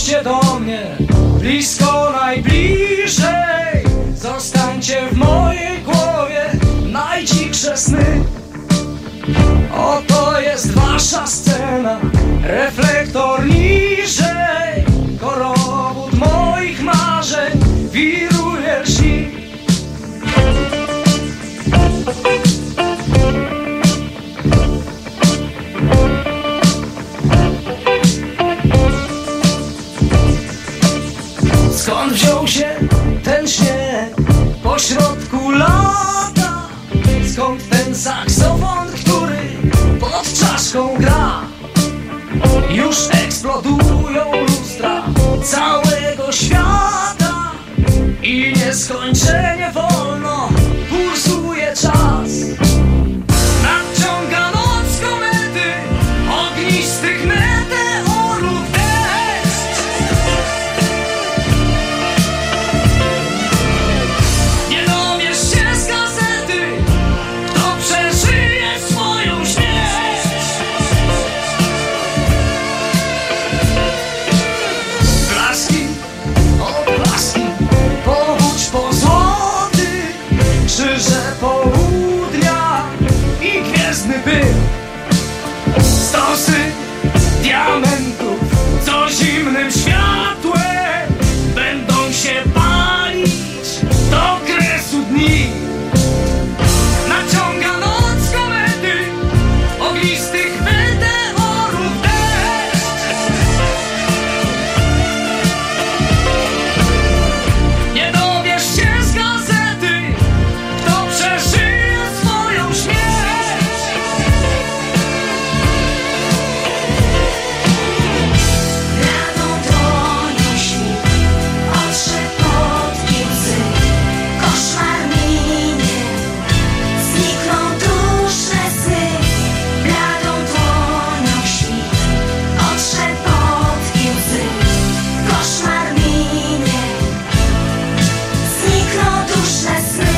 Chodźcie do mnie blisko, najbliżej. Zostańcie w mojej głowie, najdziksze sny. Oto jest wasza scena, reflektor niżej. Korowód moich marzeń wiruje lśni. Skąd wziął się ten śnieg pośrodku lata? Skąd ten saksofon, który pod czaszką gra? Już eksplodują lustra całego świata i nieskończenie wolno pulsuje czas. Nadciąga noc komety, ognistych meteorów deszcz. Nie dowiesz się z gazety, kto przeżyje swoją śmierć. Blaski, odblaski, powódź po złoty, krzyże południa i gwiezdny pył. Stosy diamentów, co zimnym światłem będą się palić do kresu dni. Naciąga noc komety, ognistych meteorów deszcz. Nie dowiesz się z gazety, kto przeżyje swoją śmierć. Radą dłonią śni, odszepotki łzy, koszmar minie, znikną dusze sny. Radą dłonią śni, odszepotki łzy, koszmar minie, znikną dusze sny.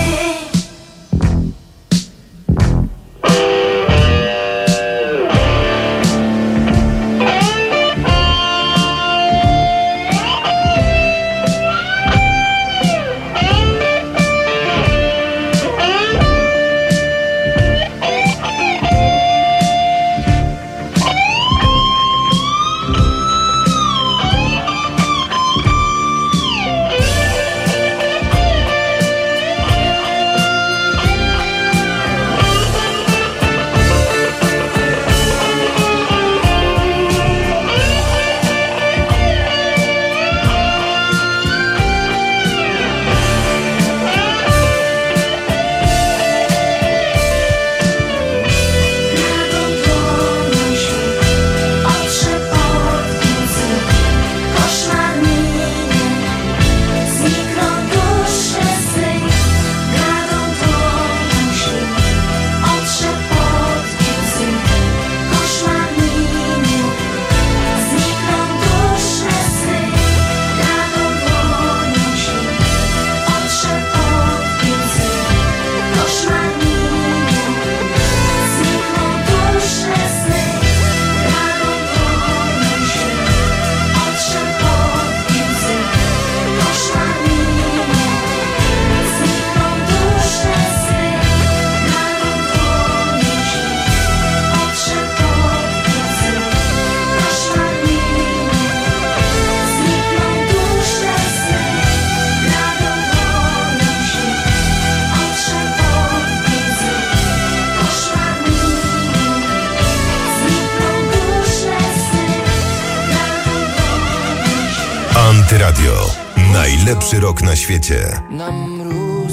Antyradio. Najlepszy rok na świecie. Na mróz,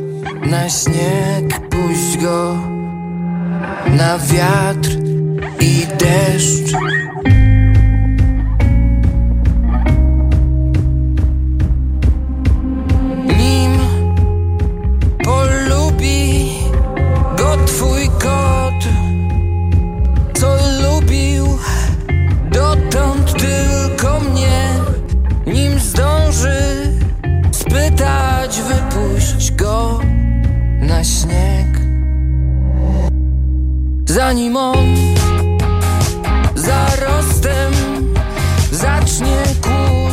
na śnieg, puść go, na wiatr i deszcz. Nim polubi go twój kot, co lubił dotąd tylko mnie. Nim zdąży spytać, wypuść go na śnieg. Zanim on zarostem zacznie kłuć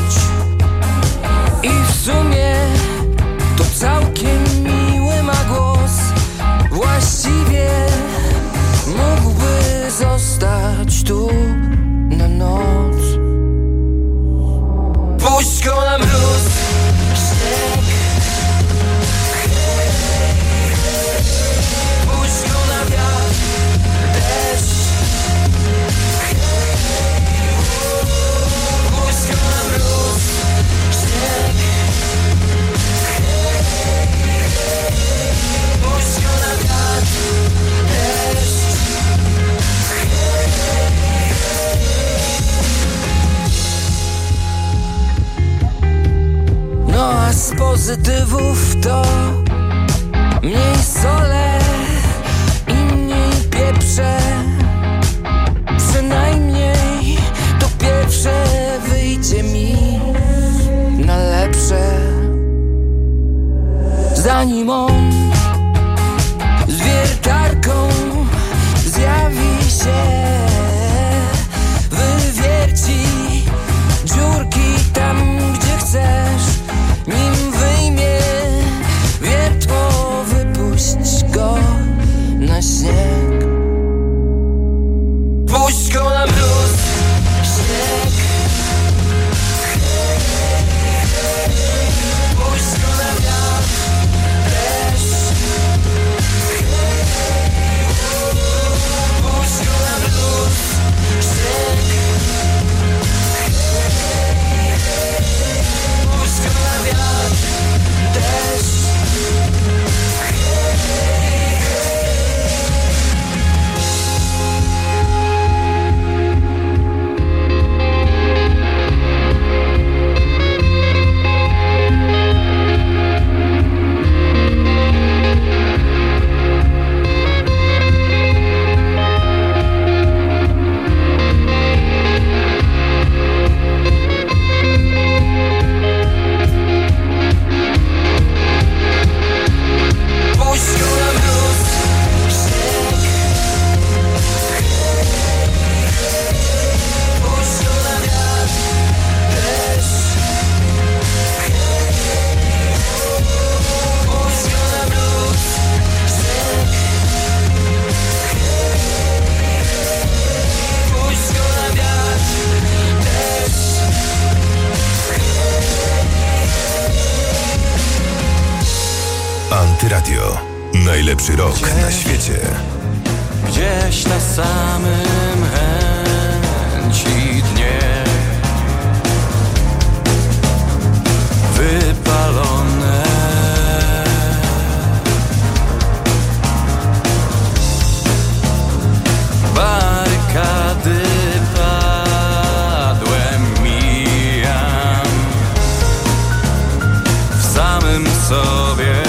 pozytywów to mniej solę i mniej pieprze. Przynajmniej to pierwsze wyjdzie mi na lepsze. Zanim on z wiertarką zjawi się, wywierci dziurki tam, gdzie chcesz. Nim wyjmie wiertło, wypuść go na śnieg. Puść go na mróz, śnieg. Puść go na wiatr, deszcz. Puść go na mróz, śnieg. Puść go na wiatr, deszcz. Antyradio. Najlepszy rok na świecie. Gdzieś na samym chęci dnie wypalone barykady padłem, mijam w samym sobie.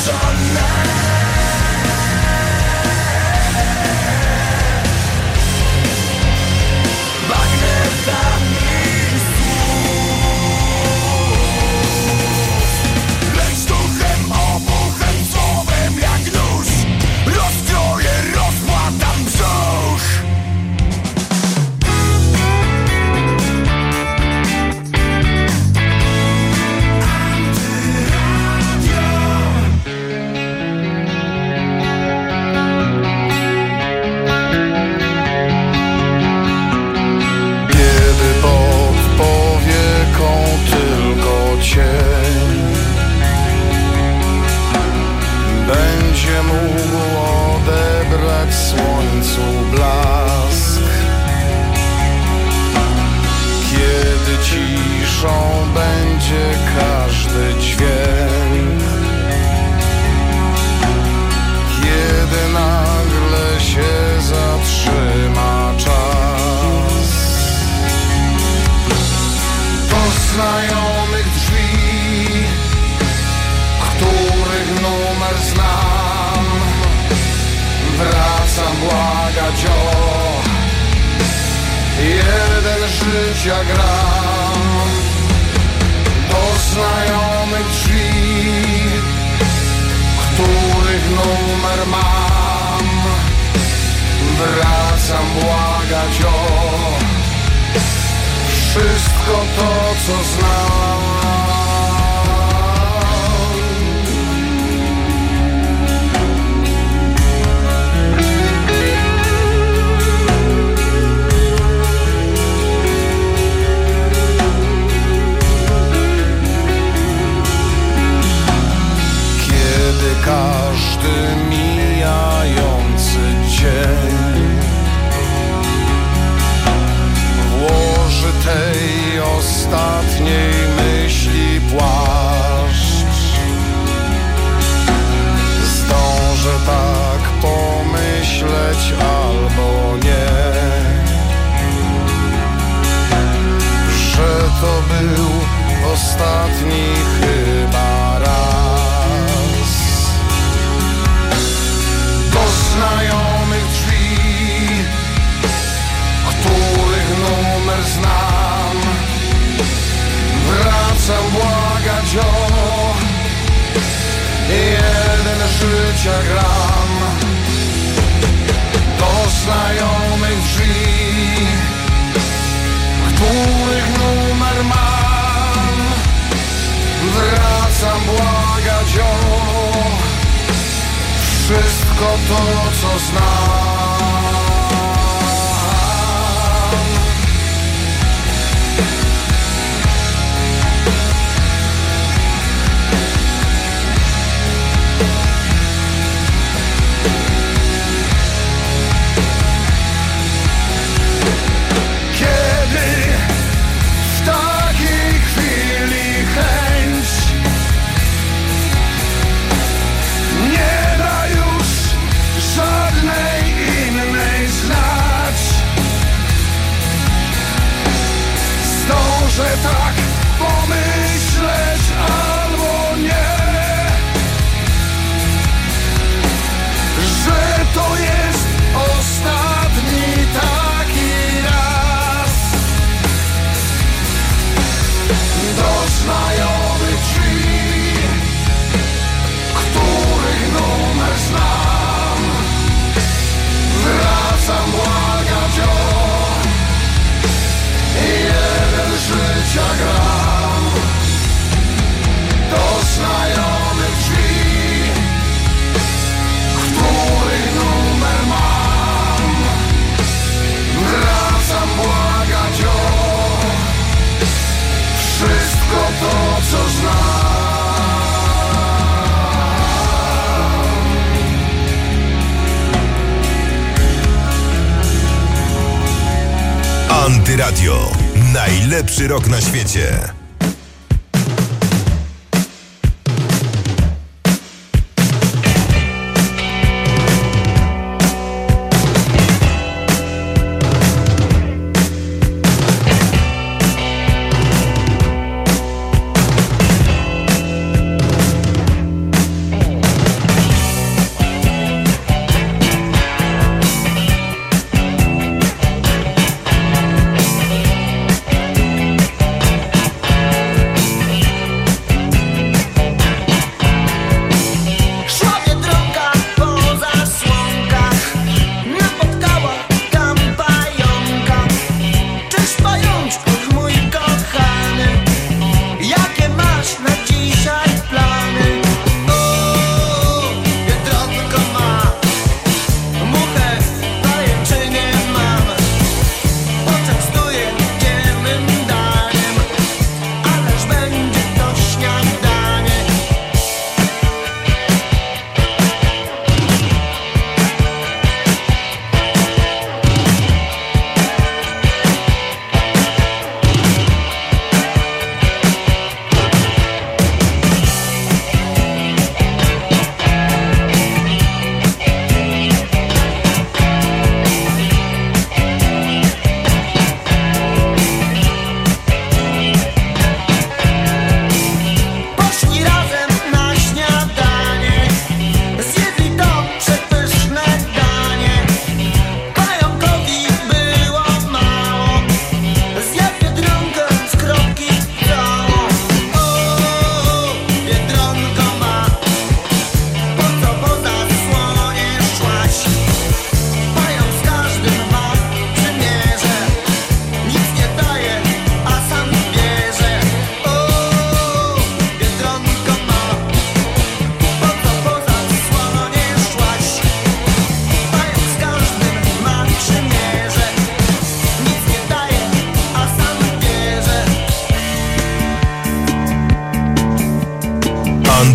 Antyradio. Najlepszy rok na świecie.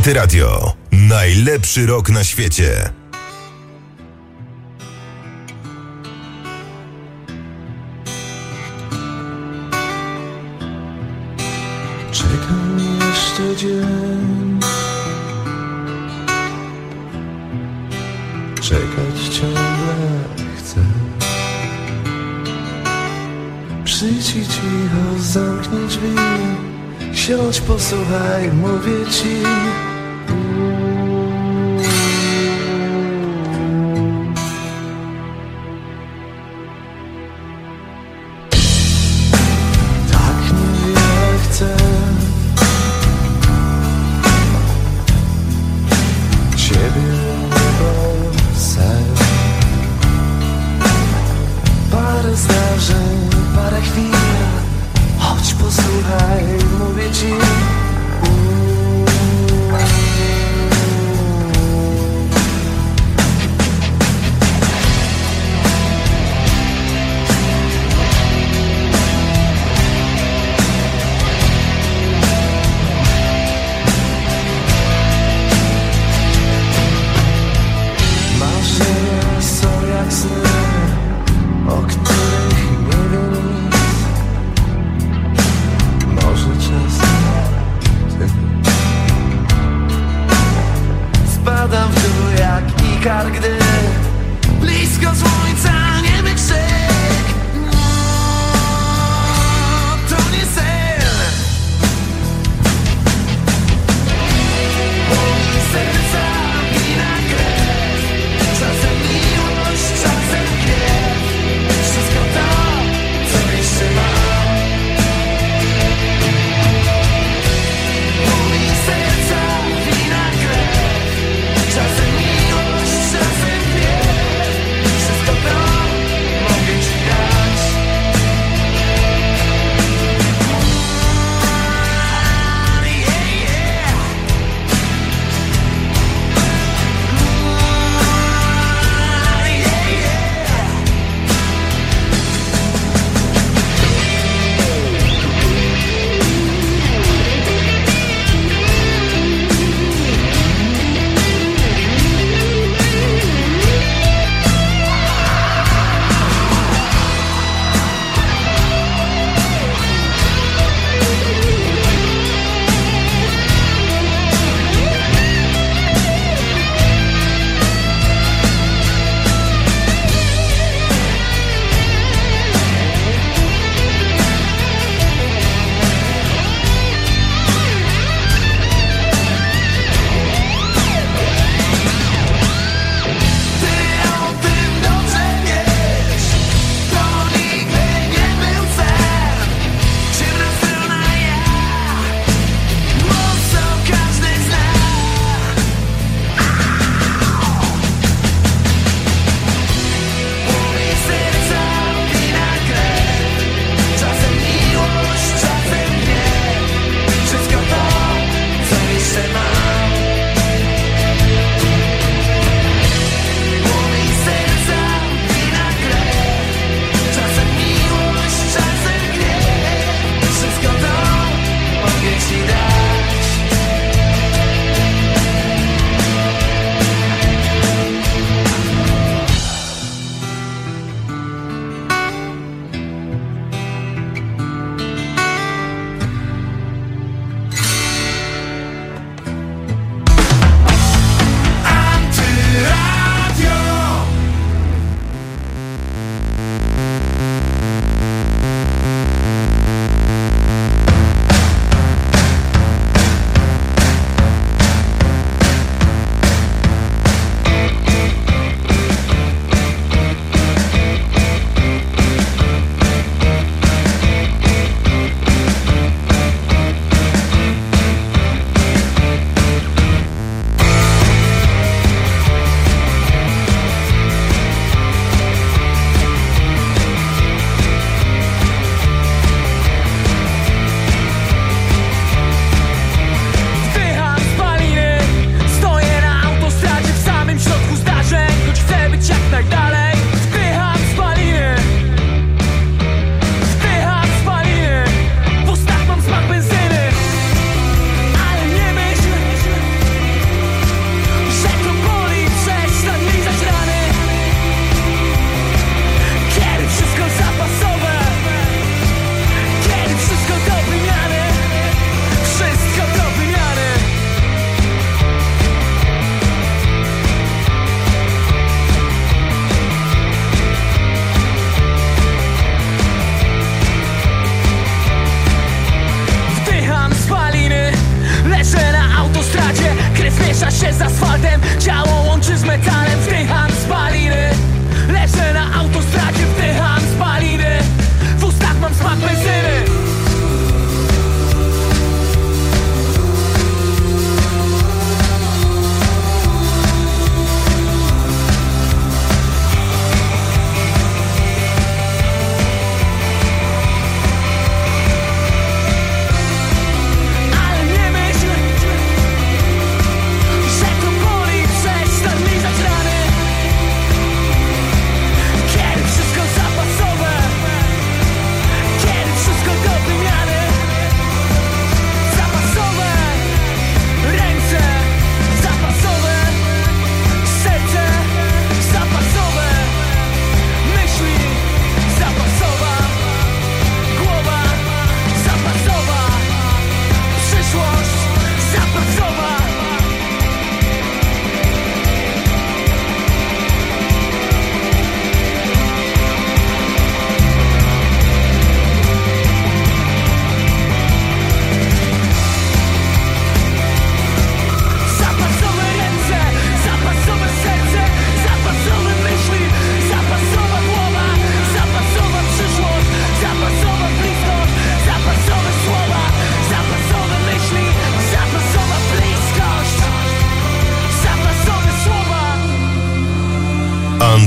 Antyradio. Najlepszy rok na świecie. Czekam jeszcze dzień, czekać ciągle chcę. Przyjdź i cicho, zamknij drzwi, siądź, posłuchaj, mówię ci. Tak niewiele chcę, ciebie niebo, sen. Parę zdarzeń, parę chwil, chodź posłuchaj, mówię ci. Marzenia są jak sny, o których nie wiem nic. Może czasem ty. Spadam w dół jak ikar, gdy blisko słońca niemy krzyk. No, to nie sen. Moje serca wina krew, czasem miłość, czasem gniew. Wszystko to, co jeszcze mam. Moje serca wina krew, czasem miłość, czasem gniew. Wszystko to,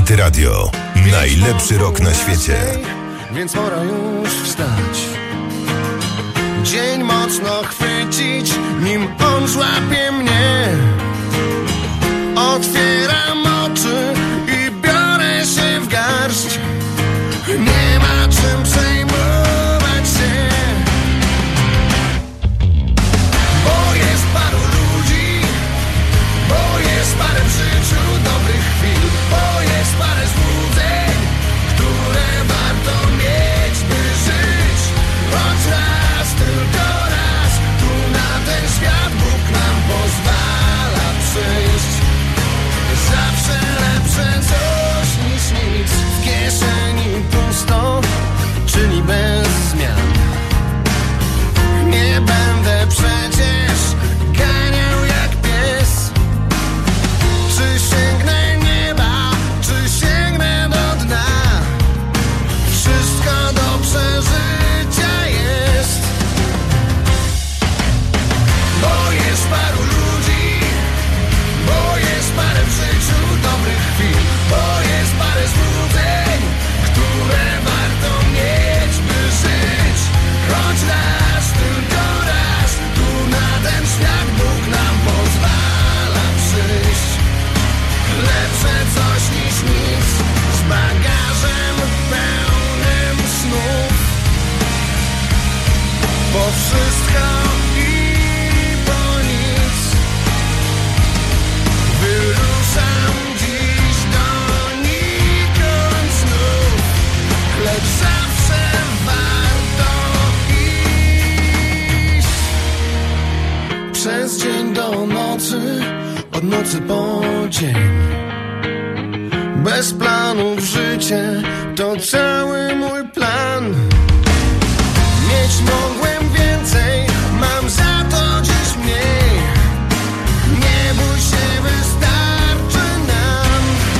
Antyradio. Najlepszy rok na świecie. Więc pora już wstać. Dzień mocno chwycić, nim on złapie mnie. Otwieram oczy i biorę się w garść. Nie ma czym przejmować się, bo jest paru ludzi, bo jest parę w życiu dobrych chwil, bo jest parę złudzeń, które warto mieć, by żyć. Choć raz, tylko raz, tu na ten świat Bóg nam pozwala przyjść. Zawsze lepsze coś niż nic. W kieszeni pusto, czyli bez zmian. Nie będę przecież ganiał jak pies. Czy sięgnę nieba, czy sięgnę do dna? Wszystko do przeżycia jest. Bo jest paru ludzi, bo jest parę w życiu dobrych chwil, bo jest parę złudzeń, które warto mieć, by żyć. Choć raz, tylko raz, tu na ten świat Bóg nam pozwala przyjść. Lepsze coś niż nic, z bagażem pełnym snów. Bo wszystko i po nic. Wyruszam dziś donikąd znów, lecz zawsze warto iść. Przez dzień do nocy, od nocy po dzień. Bez planów życie to cały mój plan. Mieć mogłem więcej, mam za to dziś mniej. Nie bój się, wystarczy nam.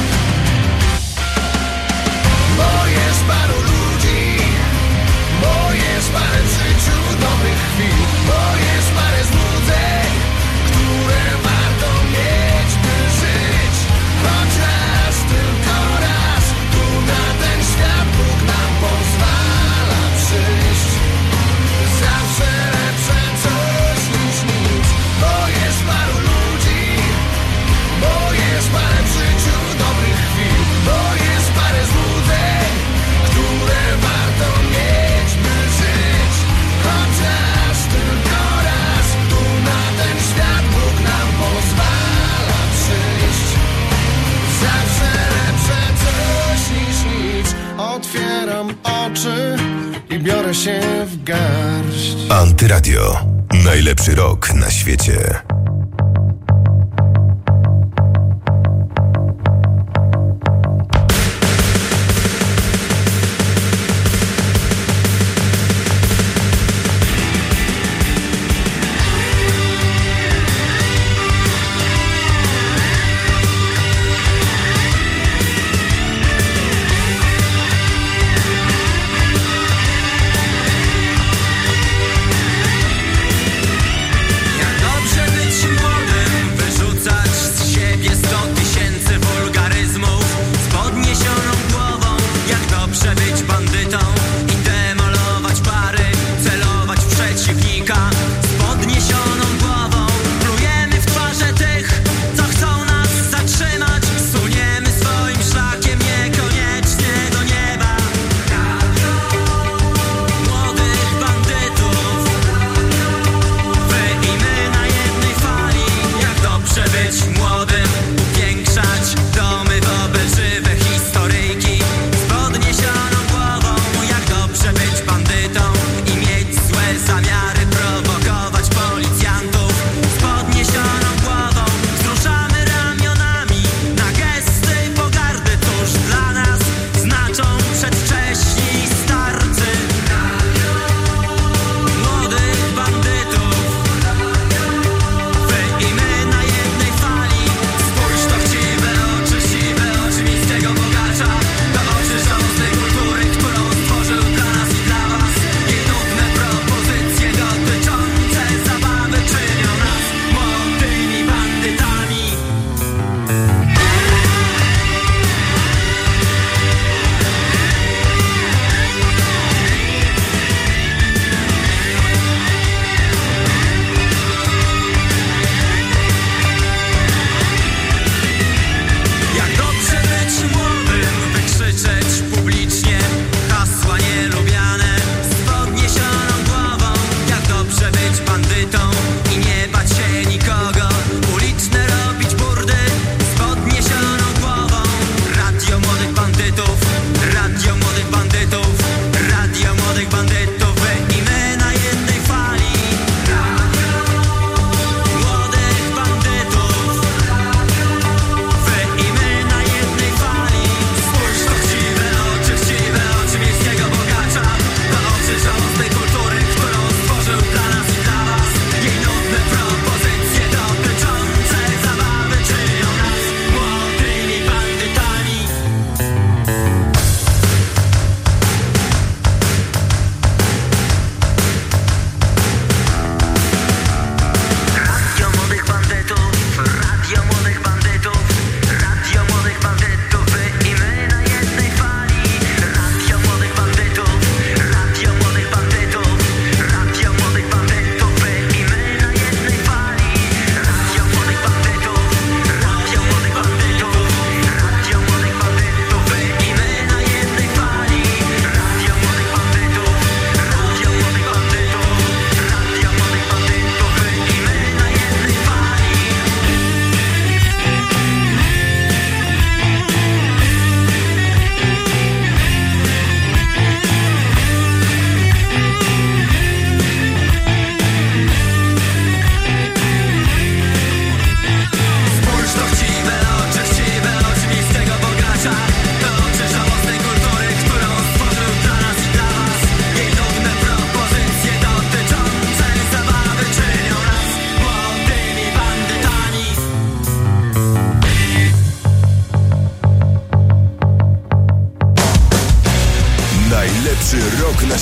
Bo jest paru ludzi, bo jest parę w życiu dobrych chwil, bo jest parę złudzeń, które warto mieć, by żyć. Choć raz, tylko raz, tu na ten świat Bóg nam pozwala przyjść. Zawsze lepsze coś niż nic, bo jest paru ludzi, bo jest parę w życiu dobrych chwil, bo jest parę złudzeń, które warto mieć, by żyć. Choć raz, tylko raz, tu na ten świat Bóg nam pozwala przyjść. Zawsze lepsze coś niż nic. Otwieram oczy i biorę się w garść. Antyradio. Najlepszy rok na świecie. Jak dobrze być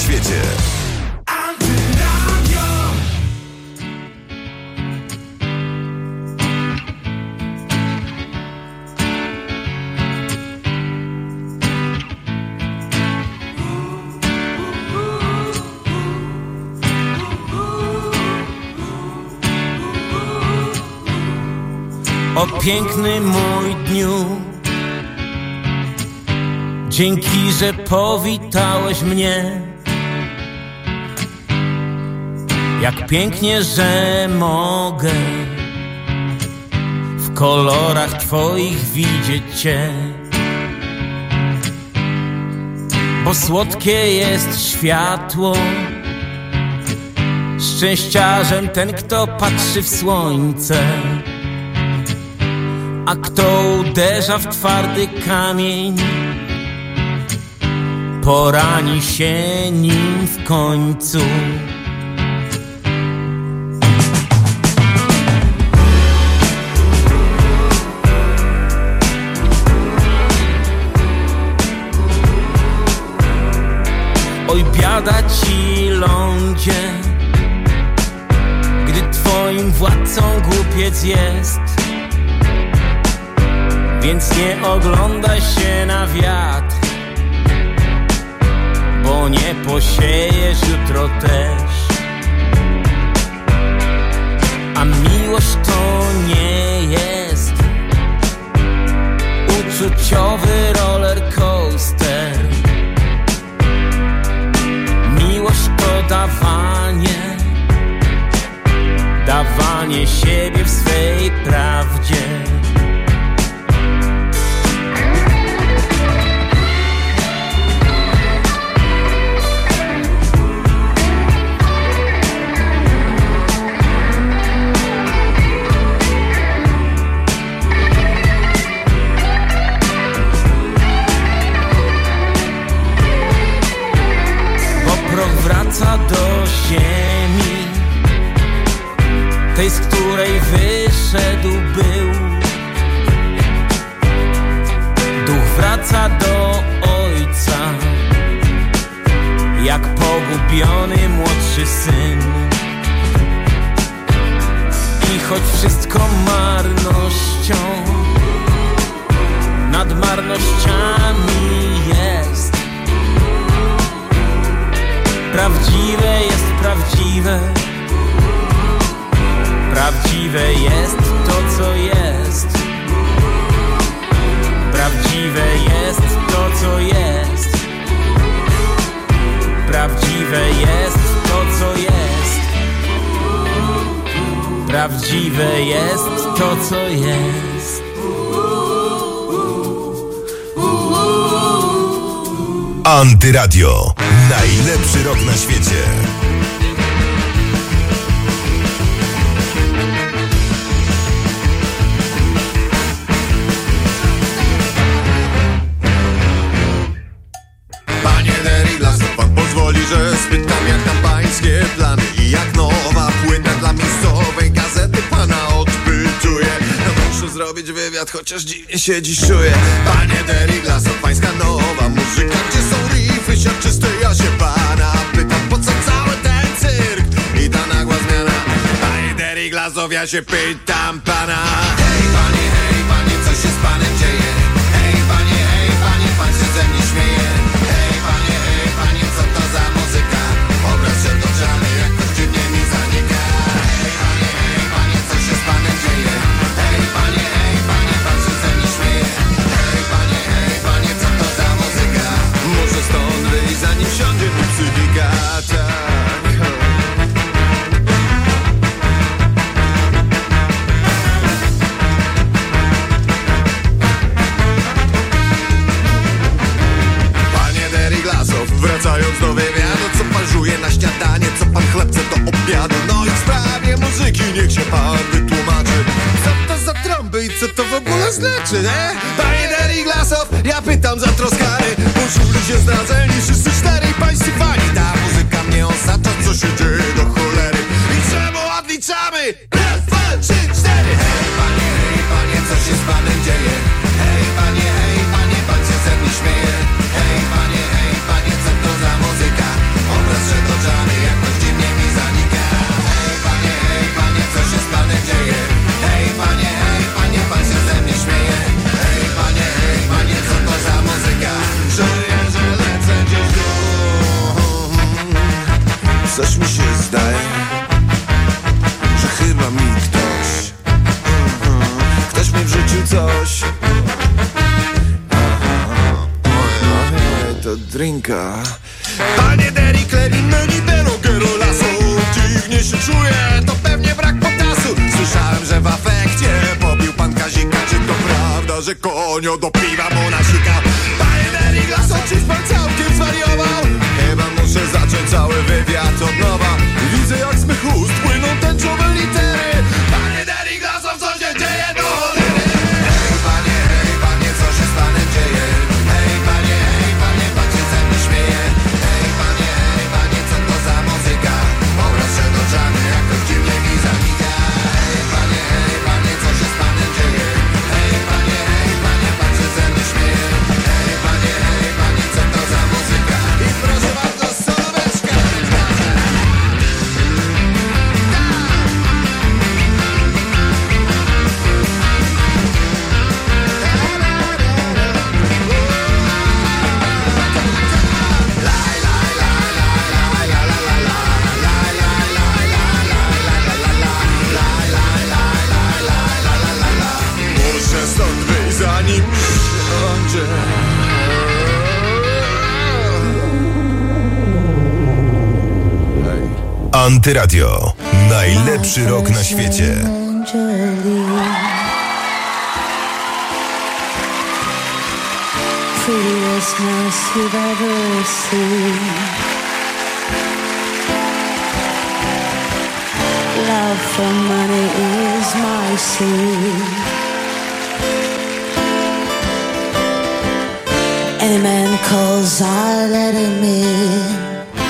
świecie. O piękny mój dniu, dzięki, że powitałeś mnie. Jak pięknie, że mogę w kolorach twoich widzieć cię. Bo słodkie jest światło, szczęściarzem ten, kto patrzy w słońce. A kto uderza w twardy kamień, porani się nim w końcu. Oj, biada ci, lądzie, gdy twoim władcą głupiec jest. Więc nie oglądaj się na wiatr, bo nie posiejesz jutro też. A miłość to nie jest uczuciowy roller coaster. Miłość to dawanie siebie w swej prawdzie. Wraca do ziemi, tej, z której wyszedł był. Duch wraca do Ojca, jak pogubiony młodszy syn. I choć wszystko marnością, nad marnościami jest. Prawdziwe jest prawdziwe, prawdziwe jest to, co jest. Prawdziwe jest to, co jest. Prawdziwe jest to, co jest. Prawdziwe jest to, co jest. Antyradio. Najlepszy rok na świecie. Panie Deriglasow, pan pozwoli, że spytam, jak tam pańskie plany i jak nowa płyta dla miejscowej gazety pana odpytuje. No muszę zrobić wywiad, chociaż dziwnie się dziś czuję. Panie Deriglasow, pańska nowa muzyka, gdzie są riffy siarczyste, ja się pana pytam, po co cały ten cyrk i ta nagła zmiana. Panie Deriglasow, ja się pytam pana. Hej panie, co się z panem dzieje? Hej panie, pan się ze mnie śmieje. Hej panie, co to za muzyka? Obraz się dogrzany, jakoś dziwnie mi zanika. Hej panie, co się z panem dzieje? Hej panie, pan się ze mnie śmieje. Hej panie, co to za muzyka? Muszę stąd wyjść, zanim siądzie mi psychika, tak. Wracając do wywiadu, co pan żuje na śniadanie, co pan chlepce do obiadu. No i w sprawie muzyki niech się pan wytłumaczy. Co to za trąby i co to w ogóle znaczy, nie? Panie Deriglasow, ja pytam zatroskany, bo żuli się zdradzeni, wszyscy czterej pańscy fani. Ta muzyka mnie osacza, co się dzieje do cholery. I czemu odliczamy? Raz, dwa, trzy, cztery. Hej panie, co się z panem dzieje? Hej panie, pan się ze mnie śmieje. Hej panie, co to za muzyka? drinka. Panie Derry, Clarin, Meni, Denogero, Lasso. Dziwnie się czuję, to pewnie brak potasu. Słyszałem, że w afekcie pobił pan Kazika. Czy to prawda, że konio do piwa mu nasika? Panie Derry, Lasso, czyś pan całkiem zwariował? Chyba muszę zacząć cały wywiad od nowa. Widzę, jak z mych ust płyną tęczowe litery. Panie Derry, Lasso, co się dzieje do cholery? Hej panie, co się z panem dzieje? Hej panie, pan się ze mnie śmieje. Hej panie, co to za muzyka? Obraz przed oczami jakoś dziwnie mi zamiga. Hej panie, co się z panem dzieje? Hej panie, pan się ze mnie śmieje. Hej panie, co to za muzyka? I proszę bardzo, solóweczka. Muszę stąd wyjść, zanim siądzie. Antyradio. Najlepszy rok na świecie. Prettiest mess you've ever seen. Love for money is my sin. Any man calls, I let him in.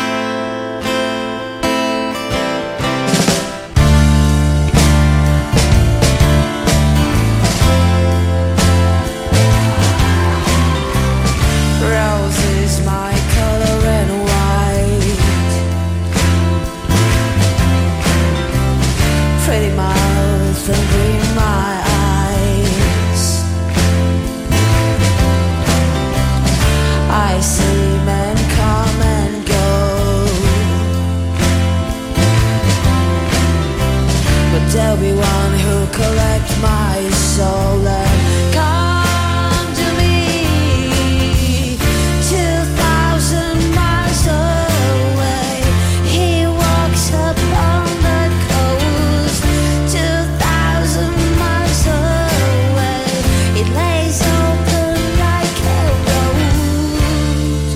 There'll be one who'll collect my soul and come to me 2,000 miles away. He walks up on the coast 2,000 miles away. It lays open like a rose.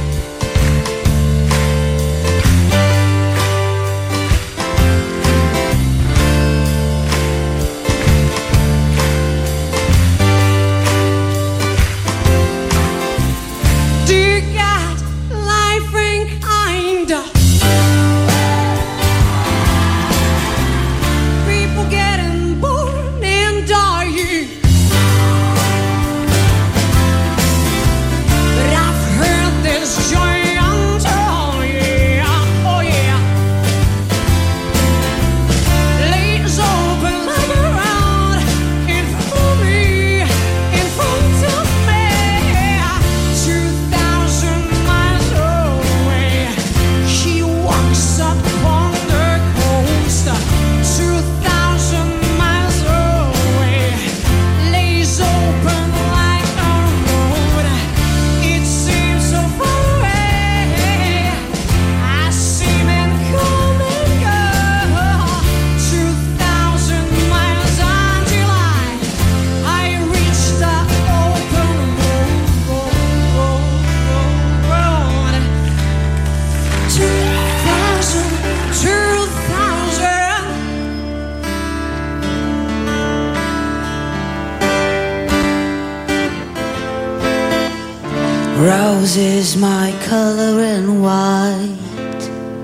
Rose is my color and white.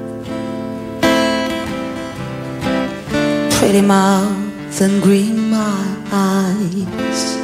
Pretty mouth and green my eyes.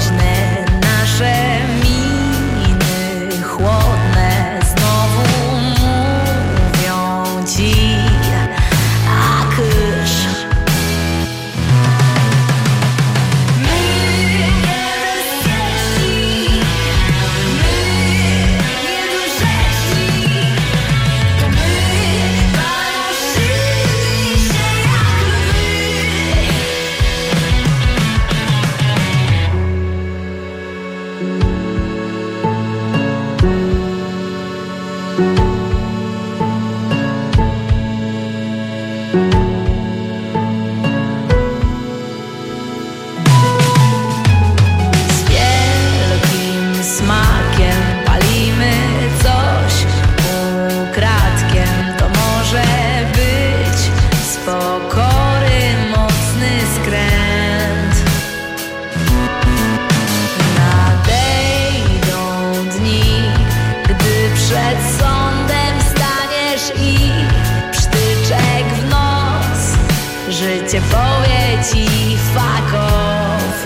groźne nasze miny chłodne znowu mówią ci, a kysz. Życie powie ci fuck off.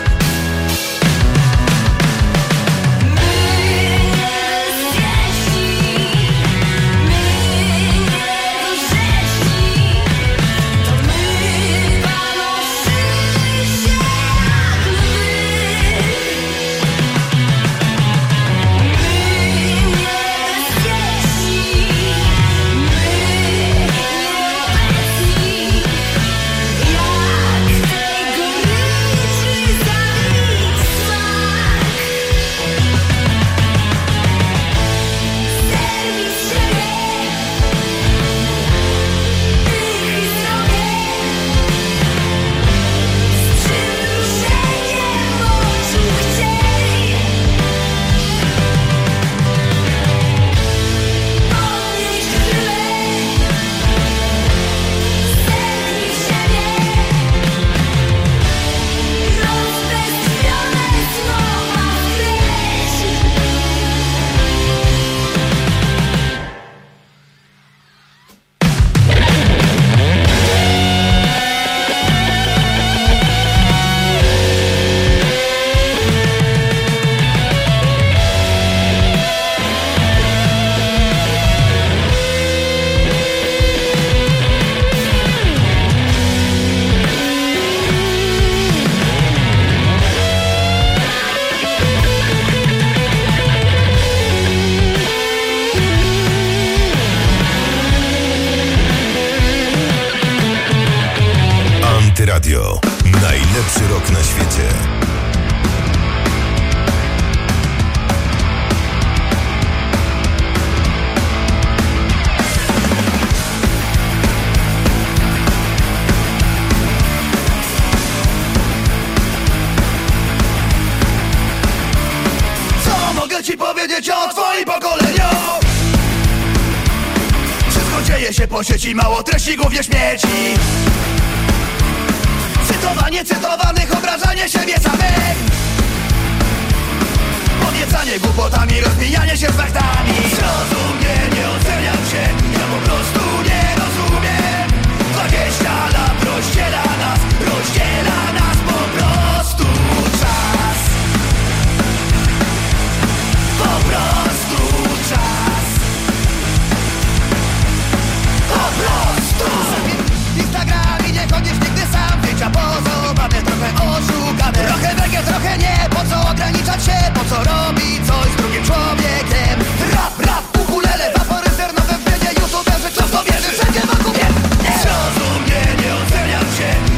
Radio. Najlepszy rok na świecie. Co mogę ci powiedzieć o twoim pokoleniu? Wszystko dzieje się po sieci, mało treści, głównie śmieci. Cytowanie cytowanych, obrażanie siebie samych, podniecanie głupotami, rozbijanie się z faktami. Zrozumie, nie oceniam cię, ja po prostu nie rozumiem. 20 lat rozdziela nas po prostu czas. Po prostu czas. Po prostu. Instagram i nie chodzisz nigdy sam. Zdjęcia pozobane, trochę oszukane. Trochę wege, trochę nie. Po co ograniczać się? Po co robić coś z drugim człowiekiem? Rap, ukulele, waporyzer, nowe w biedzie, youtuberzy, czas to wierzy, wszędzie wokół mnie. Zrozum mnie, nie oceniam cię.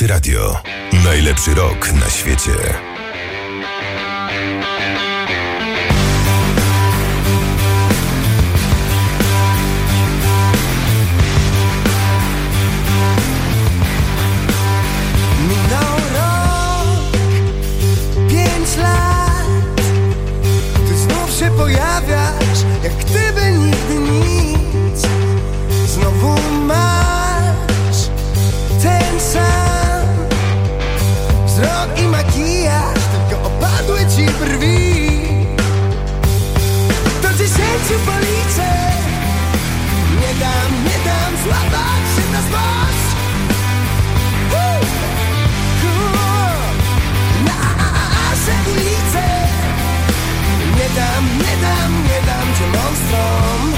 Radio. Najlepszy rok na świecie. Minął rok, 5 lat. Ty znów się pojawiasz, jak gdyby nigdy nic. Znowu masz ten sam wzrok i makijaż, tylko opadły ci brwi. Do 10 policzę. Nie dam złapać się na złość. Nasze ulice. Nie dam cię monstrom.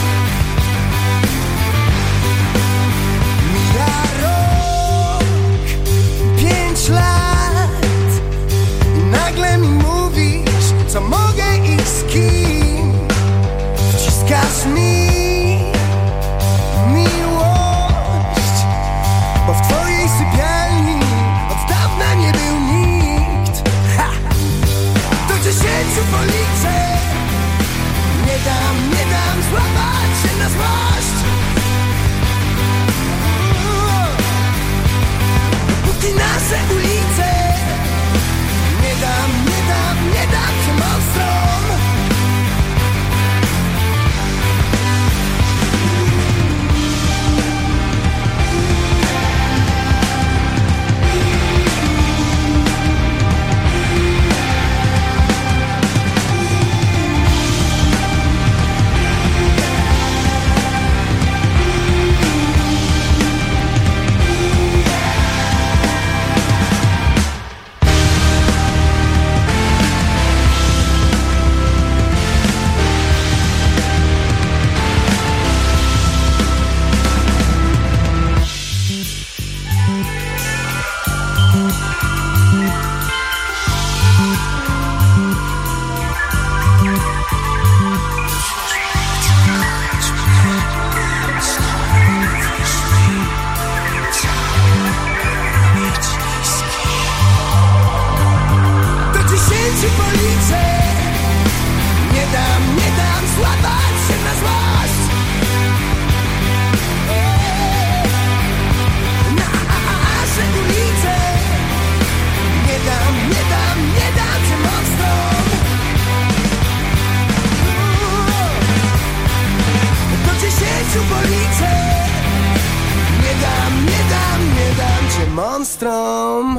Mija rok, 5 lat. I nagle mi mówisz, co mogę i z kim. Wciskasz mi miłość, bo w twojej sypialni od dawna nie był nikt. Ha! Do 10 policzę. Nie dam złapać się na złość. Póki nasze ulice. Nie dam cię monstrom. Monstrom.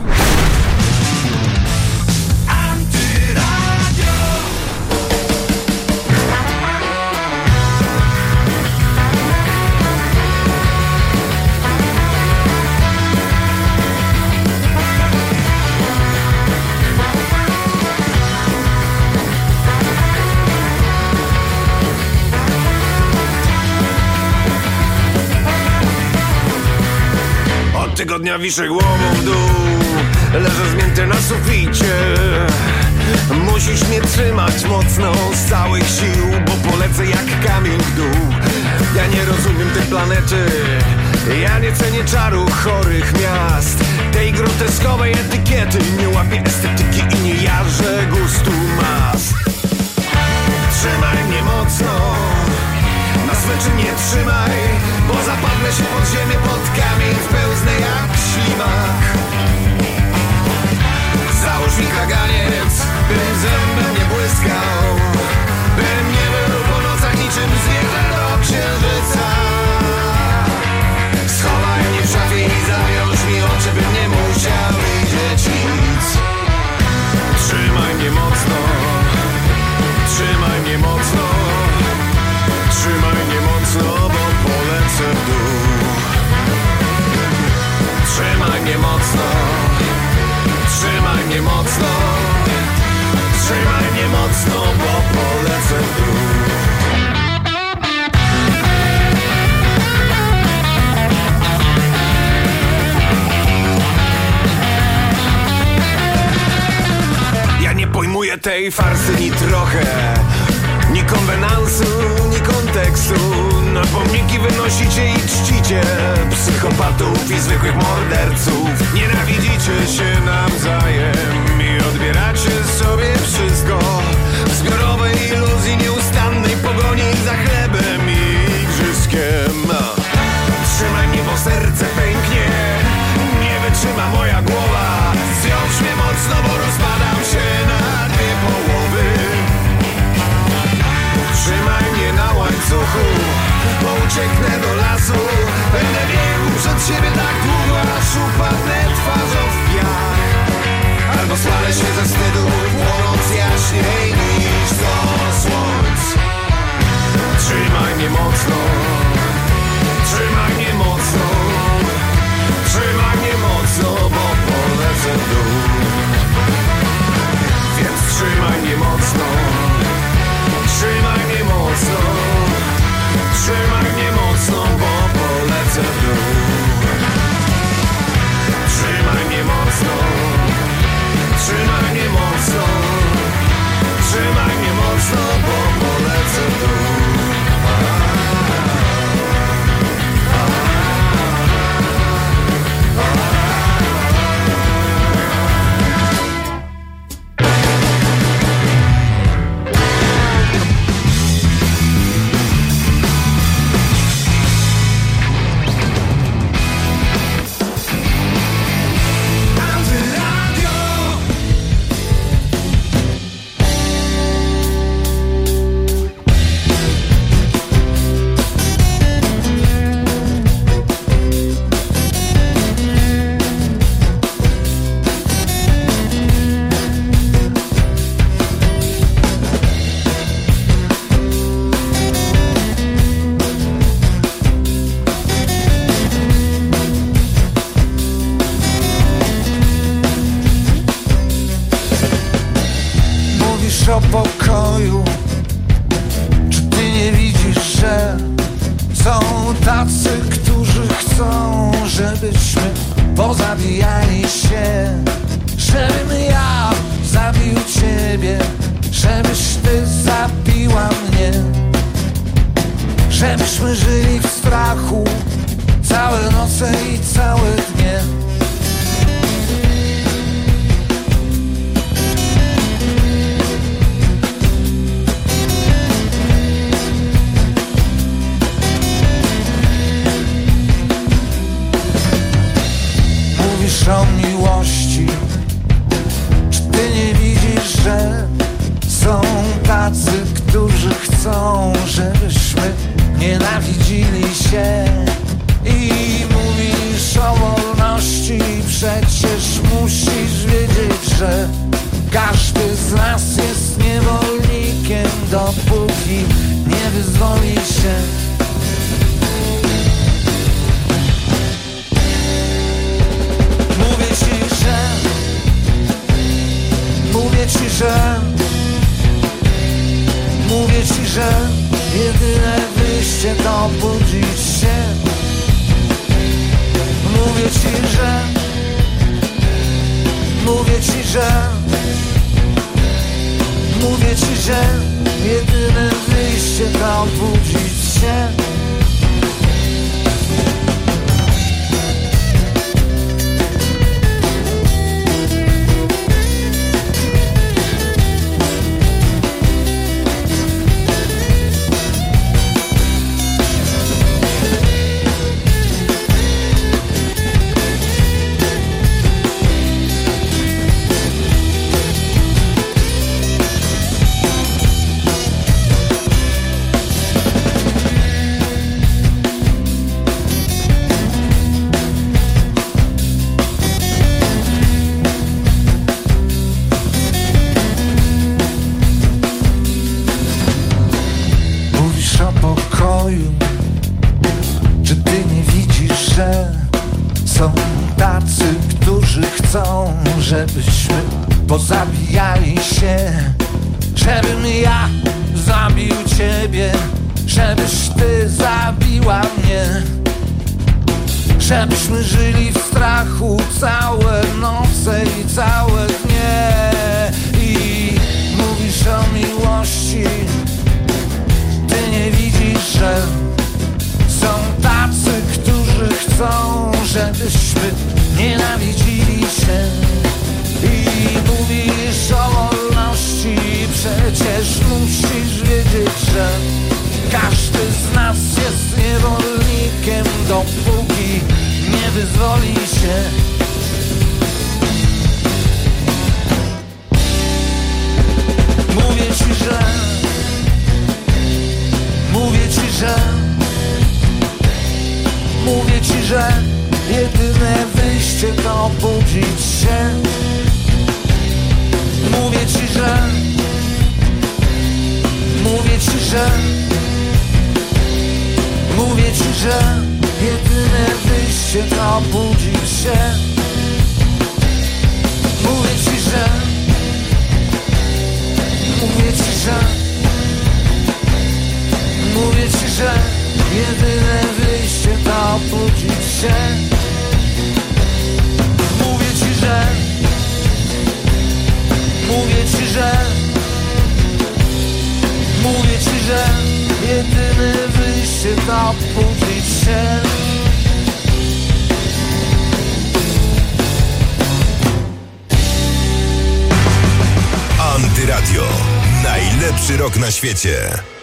Tygodnia wiszę głową w dół, leżę zmięty na suficie. Musisz mnie trzymać mocno z całych sił, bo polecę jak kamień w dół. Ja nie rozumiem tej planety, ja nie cenię czaru chorych miast, tej groteskowej etykiety. Nie łapię estetyki i nie jarzę gustu mas. Trzymaj mnie mocno, na smyczy nie trzymaj, bo zapadnę się pod ziemię, pod kamień, wpełznę jak ślimak. Załóż mi kaganiec, bym zębem nie błyskał, bym nie był po nocach niczym zwierzę do księżyca. Schowaj mnie w szafie i zawiąż mi oczy, bym nie musiał widzieć nic. Trzymaj mnie mocno, trzymaj mnie mocno, trzymaj mnie mocno, bo polecę w dół. Trzymaj mnie mocno, trzymaj mnie mocno, trzymaj mnie mocno, bo polecę w dół. Ja nie pojmuję tej farsy ni trochę. Ni konwenansu, ni kontekstu. Na pomniki wynosicie i czcicie psychopatów i zwykłych morderców. Nienawidzicie się nawzajem i odbieracie sobie wszystko w zbiorowej iluzji nieustannej pogoni za chlebem i igrzyszkiem. Trzymaj mnie, bo serce pęknie, nie wytrzyma moja głowa. Zwiąż mnie mocno, bo rozpadam się na dwie połowy. Trzymaj mnie na łańcuchu, bo ucieknę do lasu. Będę biegł przed siebie tak długo, aż upadnę twarzą w piach. Albo spalę się ze wstydu, płonąc jaśniej niż 100 słońc. Trzymaj mnie mocno, trzymaj mnie mocno, trzymaj mnie mocno, bo polecę w dół. Więc trzymaj mnie mocno, trzymaj mnie mocno, trzymaj mnie mocno, bo polecę w dół. Trzymaj mnie mocno, trzymaj mnie mocno, trzymaj mnie mocno, bo polecę w dół. O pokoju, czy ty nie widzisz, że są tacy, którzy chcą, żebyśmy pozabijali się, żebym ja zabił ciebie, żebyś ty zabiła mnie, żebyśmy żyli w strachu całe noce i całe dnie. O miłości, czy ty nie widzisz, że są tacy, którzy chcą, żebyśmy nienawidzili się? I mówisz o wolności, przecież musisz wiedzieć, że każdy z nas jest niewolnikiem, dopóki nie wyzwoli się. Mówię ci, że jedyne wyjście to budzić się. Mówię ci, że jedyne wyjście to budzić się. Czy ty nie widzisz, że są tacy, którzy chcą, żebyśmy pozabijali się, żebym ja zabił ciebie, żebyś ty zabiła mnie, żebyśmy żyli w strachu całe noce i całe dnie. I mówisz o miłości, świecie. Mówię ci, że jedyne wyjście to obudzić się. Mówię ci, że jedyne wyjście to obudzić się. Mówię ci, że jedyne wyjście to obudzić się. Mówię ci, że jedyne wyjście to obudzić się. Antyradio. Najlepszy rok na świecie.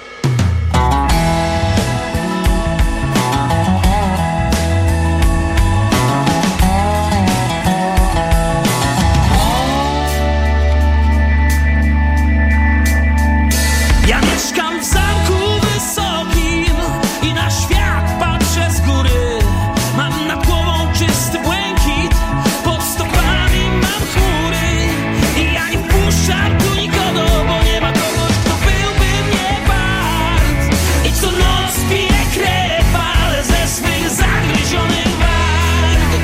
Ja mieszkam w zamku wysokim i na świat patrzę z góry. Mam nad głową czysty błękit, pod stopami mam chmury. I ja nie wpuszczam tu nikogo, bo nie ma kogoś, kto byłby mnie wart. I co noc piję krew, ale ze swych zagryzionych warg.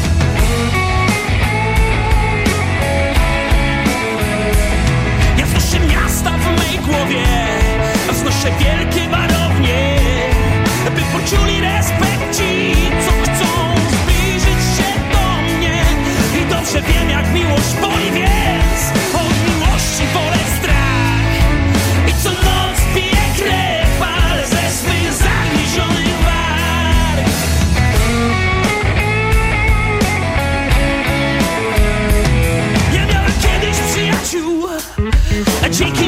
Ja wznoszę miasta w mej głowie, wznoszę wielkie warownie, by poczuli respekt ci, co chcą zbliżyć się do mnie. I dobrze wiem, jak miłość boli, więc od miłości wolę strach. I co noc piję krew, ale ze swych zagryzionych warg. Ja miałem kiedyś przyjaciół, dzięki